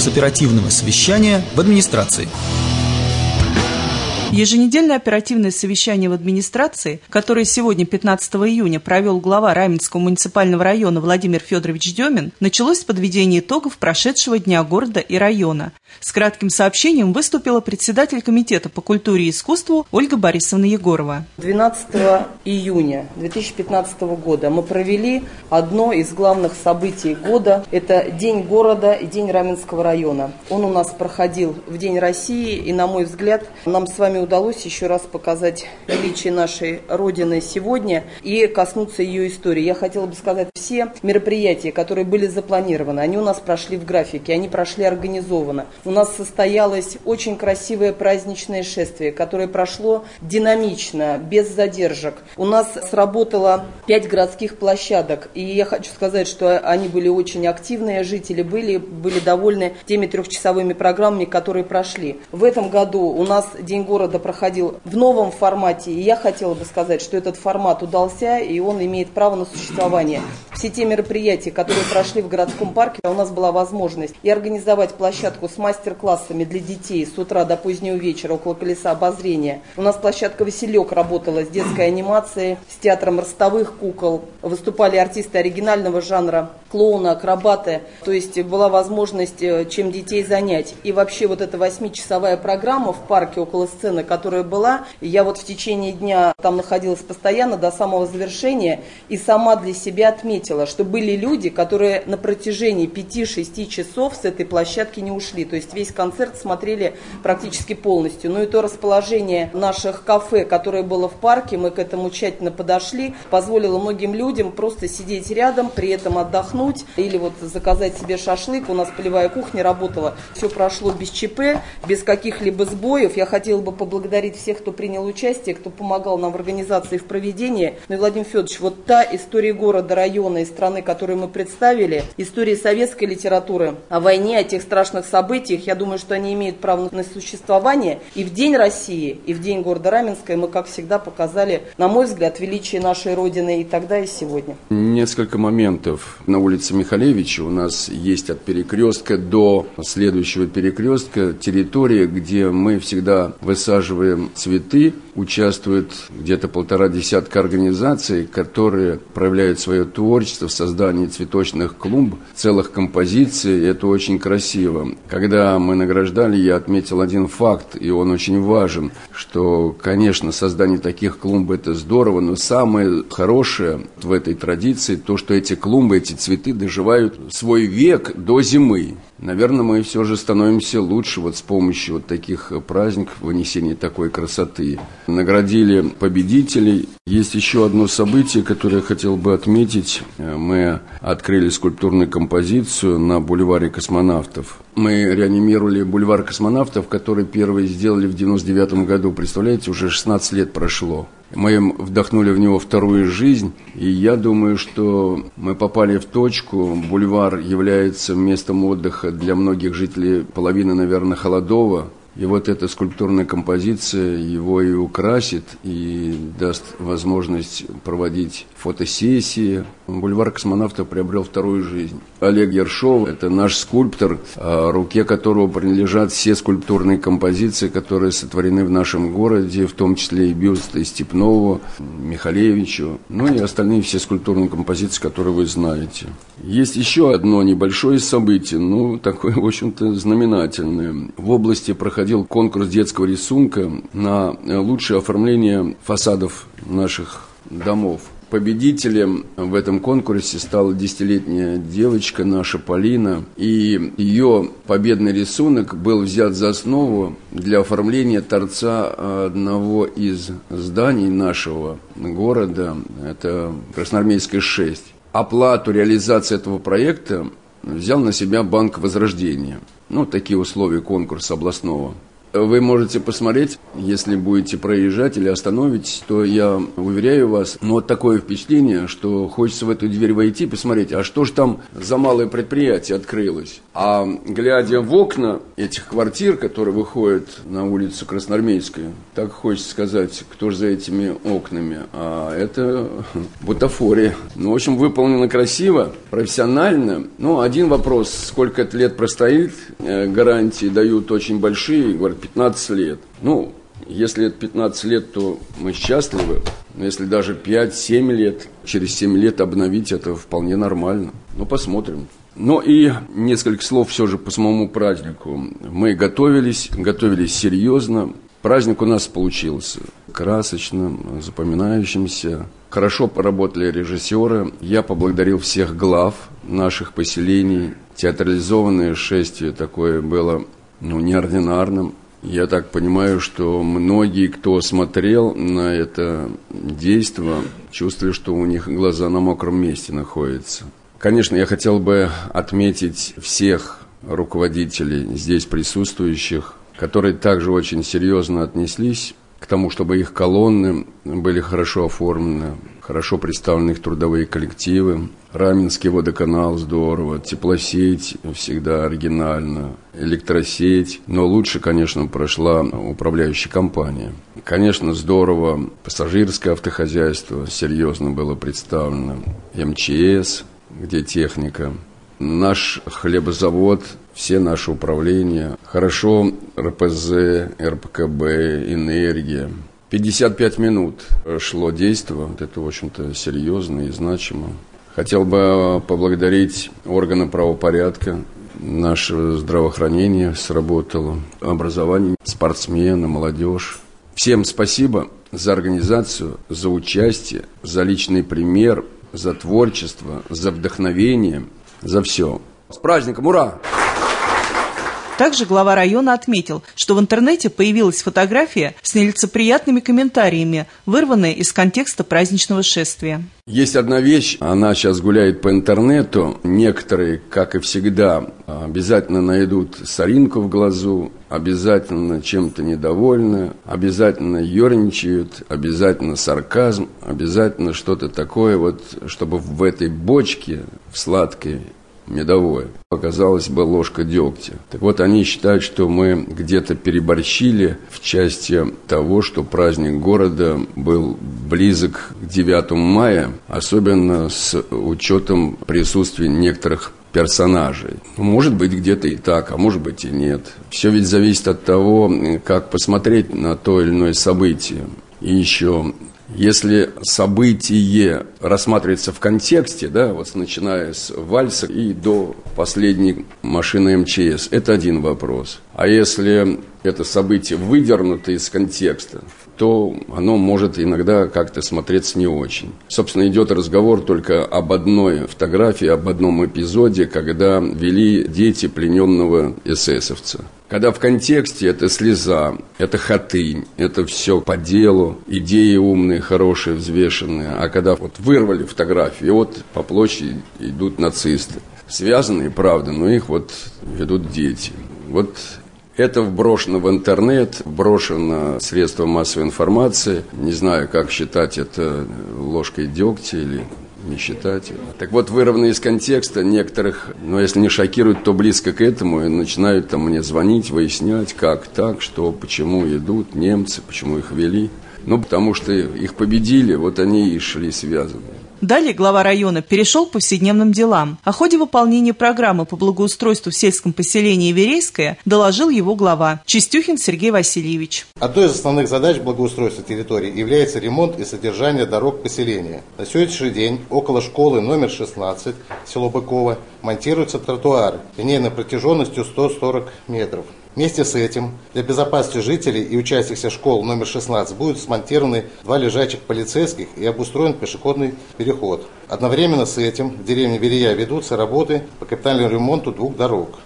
курс оперативного совещания в администрации. Еженедельное оперативное совещание в администрации, которое сегодня, 15 июня, провел глава Раменского муниципального района Владимир Федорович Демин, началось с подведения итогов прошедшего дня города и района. С кратким сообщением выступила председатель комитета по культуре и искусству Ольга Борисовна Егорова. 12 июня 2015 года мы провели одно из главных событий года. Это День города и День Раменского района. Он у нас проходил в День России, и, на мой взгляд, нам с вами удалось еще раз показать величие нашей Родины сегодня и коснуться ее истории. Я хотела бы сказать, все мероприятия, которые были запланированы, они у нас прошли в графике, они прошли организованно. У нас состоялось очень красивое праздничное шествие, которое прошло динамично, без задержек. У нас сработало 5 городских площадок, и я хочу сказать, что они были очень активные, жители были довольны теми 3-часовыми программами, которые прошли. В этом году у нас День города проходил в новом формате, и я хотела бы сказать, что этот формат удался, и он имеет право на существование. Все те мероприятия, которые прошли в городском парке, у нас была возможность и организовать площадку с мастер-классами для детей с утра до позднего вечера около колеса обозрения. У нас площадка «Василек» работала с детской анимацией, с театром ростовых кукол. Выступали артисты оригинального жанра, клоуны, акробаты. То есть была возможность чем детей занять. И вообще вот эта 8-часовая программа в парке около сцены, которая была, я вот в течение дня там находилась постоянно до самого завершения и сама для себя отметила, что были люди, которые на протяжении 5-6 часов с этой площадки не ушли. То есть весь концерт смотрели практически полностью. Ну и то расположение наших кафе, которое было в парке, мы к этому тщательно подошли, позволило многим людям просто сидеть рядом, при этом отдохнуть или вот заказать себе шашлык. У нас полевая кухня работала. Все прошло без ЧП, без каких-либо сбоев. Я хотела бы поблагодарить всех, кто принял участие, кто помогал нам в организации и в проведении. Ну и, Владимир Федорович, вот та история города, района и страны, которую мы представили, история советской литературы о войне, о тех страшных событиях, я думаю, что они имеют право на существование. И в День России, и в День города Раменское мы, как всегда, показали, на мой взгляд, величие нашей Родины и тогда, и сегодня. Несколько моментов. На улице Михалевича у нас есть от перекрестка до следующего перекрестка территория, где мы всегда высаживаем цветы. Участвует где-то 1,5 десятка организаций, которые проявляют свое творчество в создании цветочных клумб, целых композиций. Это очень красиво. Когда мы награждали, я отметил один факт, и он очень важен, что, конечно, создание таких клумб – это здорово, но самое хорошее в этой традиции то, что эти клумбы, эти цветы доживают свой век до зимы. Наверное, мы все же становимся лучше вот с помощью вот таких праздников, вынесения такой красоты. Наградили победителей. Есть еще одно событие, которое я хотел бы отметить. Мы открыли скульптурную композицию на бульваре Космонавтов. Мы реанимировали бульвар Космонавтов, который первый сделали в 1999 году. Представляете, уже 16 лет прошло. Мы вдохнули в него вторую жизнь, и я думаю, что мы попали в точку. Бульвар является местом отдыха для многих жителей половины, наверное, Холодова. И вот эта скульптурная композиция его и украсит, и даст возможность проводить фотосессии. Бульвар Космонавтов приобрел вторую жизнь. Олег Ершов – это наш скульптор, руке которого принадлежат все скульптурные композиции, которые сотворены в нашем городе, в том числе и бюсты Степнову, Михалевичу, ну и остальные все скульптурные композиции, которые вы знаете. Есть еще одно небольшое событие, такое, в общем-то, знаменательное. В области проходил конкурс детского рисунка на лучшее оформление фасадов наших домов. Победителем в этом конкурсе стала 10-летняя девочка наша Полина, и ее победный рисунок был взят за основу для оформления торца одного из зданий нашего города, это Красноармейская 6. Оплату реализации этого проекта взял на себя Банк Возрождения. Такие условия конкурса областного. вы можете посмотреть, если будете проезжать или остановитесь, то я уверяю вас, вот такое впечатление, что хочется в эту дверь войти, посмотреть, а что же там за малое предприятие открылось. А глядя в окна этих квартир, которые выходят на улицу Красноармейскую, так хочется сказать, кто же за этими окнами. А это бутафория. В общем, выполнено красиво, профессионально. Один вопрос, сколько это лет простоит, гарантии дают очень большие, говорят, 15 лет. Если это 15 лет, то мы счастливы. Но если даже 5-7 лет, через 7 лет обновить, это вполне нормально. Посмотрим. И несколько слов все же по самому празднику. Мы готовились серьезно. Праздник у нас получился красочным, запоминающимся. Хорошо поработали режиссеры. Я поблагодарил всех глав наших поселений. Театрализованное шествие такое было неординарным. Я так понимаю, что многие, кто смотрел на это действо, чувствовали, что у них глаза на мокром месте находятся. Конечно, я хотел бы отметить всех руководителей здесь присутствующих, которые также очень серьезно отнеслись к тому, чтобы их колонны были хорошо оформлены, хорошо представлены их трудовые коллективы. Раменский водоканал здорово, теплосеть всегда оригинально, электросеть. Но лучше, конечно, прошла управляющая компания. Конечно, здорово, пассажирское автохозяйство серьезно было представлено, МЧС, где техника. Наш хлебозавод, все наши управления, хорошо РПЗ, РПКБ, энергия. 55 минут шло действо, это, в общем-то, серьезно и значимо. Хотел бы поблагодарить органы правопорядка, наше здравоохранение сработало, образование, спортсмены, молодежь. Всем спасибо за организацию, за участие, за личный пример, за творчество, за вдохновение, за все. С праздником, ура! Также глава района отметил, что в интернете появилась фотография с нелицеприятными комментариями, вырванная из контекста праздничного шествия. Есть одна вещь, она сейчас гуляет по интернету. Некоторые, как и всегда, обязательно найдут соринку в глазу, обязательно чем-то недовольны, обязательно ерничают, обязательно сарказм, обязательно что-то такое, чтобы в этой бочке, в сладкой, медовое, оказалась бы ложка дегтя. Так вот, они считают, что мы где-то переборщили в части того, что праздник города был близок к 9 мая, особенно с учетом присутствия некоторых персонажей. Может быть, где-то и так, а может быть и нет. Все ведь зависит от того, как посмотреть на то или иное событие. И еще... Если событие рассматривается в контексте, начиная с вальса и до последней машины МЧС, это один вопрос. А если это событие выдернуто из контекста, то оно может иногда как-то смотреться не очень. Собственно, идет разговор только об одной фотографии, об одном эпизоде, когда вели дети плененного эсэсовца. Когда в контексте это слеза, это хатынь, это все по делу, идеи умные, хорошие, взвешенные. А когда вырвали фотографию, и по площади идут нацисты. Связанные, правда, но их ведут дети. Это вброшено в интернет, вброшено в средства массовой информации. Не знаю, как считать это ложкой дегтя или не считать. Так вырвано из контекста некоторых, если не шокируют, то близко к этому, и начинают мне звонить, выяснять, как так, что, почему идут немцы, почему их вели. Потому что их победили, они и шли связанные. Далее глава района перешел к повседневным делам. О ходе выполнения программы по благоустройству в сельском поселении Верейское доложил его глава Чистюхин Сергей Васильевич. Одной из основных задач благоустройства территории является ремонт и содержание дорог поселения. На сегодняшний день около школы номер 16, село Быково, монтируются тротуары линейной протяженностью 140 метров. Вместе с этим для безопасности жителей и учащихся школ номер 16 будут смонтированы 2 лежачих полицейских и обустроен пешеходный переход. Одновременно с этим в деревне Верея ведутся работы по капитальному ремонту 2 дорог.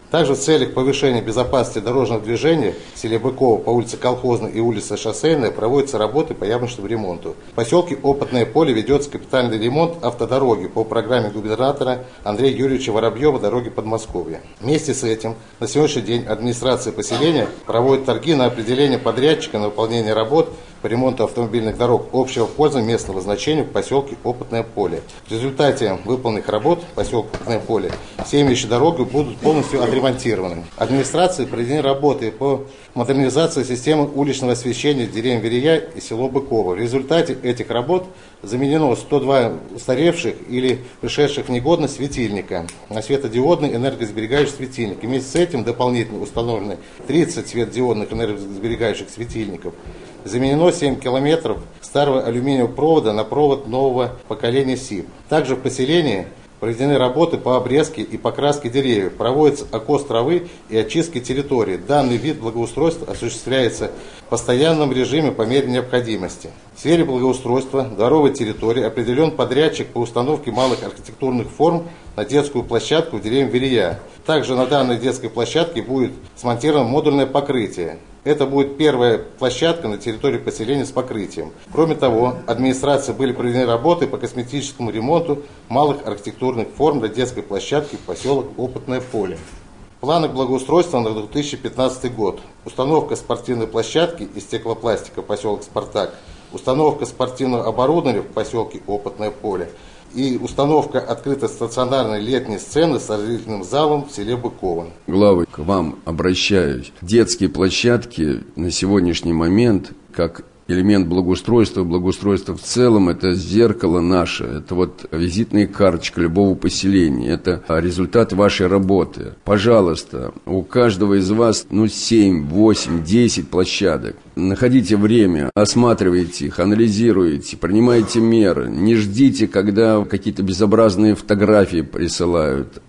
Также в целях повышения безопасности дорожного движения в селе Быково по улице Колхозной и улице Шоссейная проводятся работы по ямочному ремонту. В поселке Опытное поле ведется капитальный ремонт автодороги по программе губернатора Андрея Юрьевича Воробьева «Дороги Подмосковья». Вместе с этим на сегодняшний день администрация поселения проводит торги на определение подрядчика на выполнение работ по ремонту автомобильных дорог общего пользования местного значения в поселке Опытное поле. В результате выполненных работ в поселке Опытное поле все имеющие дороги будут полностью отремонтированы. Администрацией проведены работы по модернизации системы уличного освещения деревни Верея и село Быково. В результате этих работ заменено 102 устаревших или пришедших в негодность светильника на светодиодный энергосберегающий светильник. Вместе с этим дополнительно установлены 30 светодиодных энергосберегающих светильников. Заменено 7 километров старого алюминиевого провода на провод нового поколения СИП. Также в поселении проведены работы по обрезке и покраске деревьев, проводится окос травы и очистки территории. Данный вид благоустройства осуществляется в постоянном режиме по мере необходимости. В сфере благоустройства дворовой территории определен подрядчик по установке малых архитектурных форм на детскую площадку в деревне Верея. Также на данной детской площадке будет смонтировано модульное покрытие. Это будет первая площадка на территории поселения с покрытием. Кроме того, администрацией были проведены работы по косметическому ремонту малых архитектурных форм для детской площадки в поселок Опытное поле. Планы благоустройства на 2015 год. Установка спортивной площадки из стеклопластика в поселок Спартак. Установка спортивного оборудования в поселке Опытное поле. И установка открытой стационарной летней сцены с зрительным залом в селе Быково. Главы, к вам обращаюсь. Детские площадки на сегодняшний момент, как элемент благоустройства в целом, это зеркало наше, это вот визитная карточка любого поселения, это результат вашей работы. Пожалуйста, у каждого из вас 7, 8, 10 площадок. Находите время, осматривайте их, анализируйте, принимайте меры. Не ждите, когда какие-то безобразные фотографии присылают,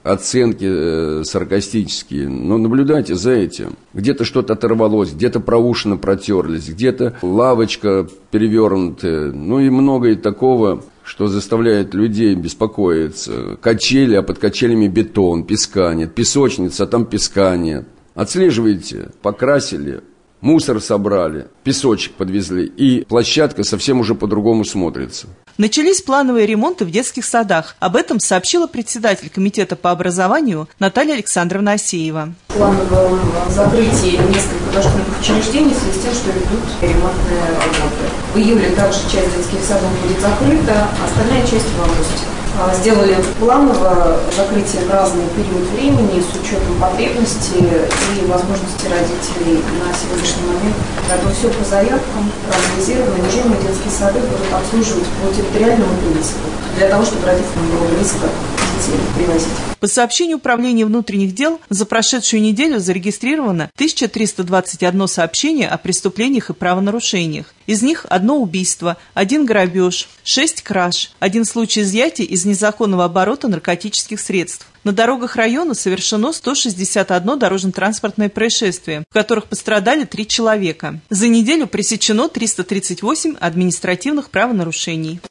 оценки саркастические. Но наблюдайте за этим. Где-то что-то оторвалось, где-то проушины протерлись, где-то лавочка перевернутая. И многое такого, что заставляет людей беспокоиться. Качели, а под качелями бетон, песка нет. Песочница, а там песка нет. Отслеживайте, покрасили, мусор собрали, песочек подвезли, и площадка совсем уже по-другому смотрится. Начались плановые ремонты в детских садах. Об этом сообщила председатель комитета по образованию Наталья Александровна Асеева. Плановое закрытие нескольких дошкольных учреждений в связи с тем, что ведут ремонтные работы. В июле также часть детских садов будет закрыта, остальная часть в августе. Сделали плановое закрытие в разный период времени с учетом потребностей и возможностей родителей на сегодняшний момент. Это все по заявкам, проанализировано. Режимы детские сады будут обслуживать по территориальному принципу, для того, чтобы родителям было близко детей привозить. По сообщению Управления внутренних дел, за прошедшую неделю зарегистрировано 1321 сообщение о преступлениях и правонарушениях. Из них 1 убийство, 1 грабеж, 6 краж, 1 случай изъятия из незаконного оборота наркотических средств. На дорогах района совершено 161 дорожно-транспортное происшествие, в которых пострадали 3 человека. За неделю пресечено 338 административных правонарушений.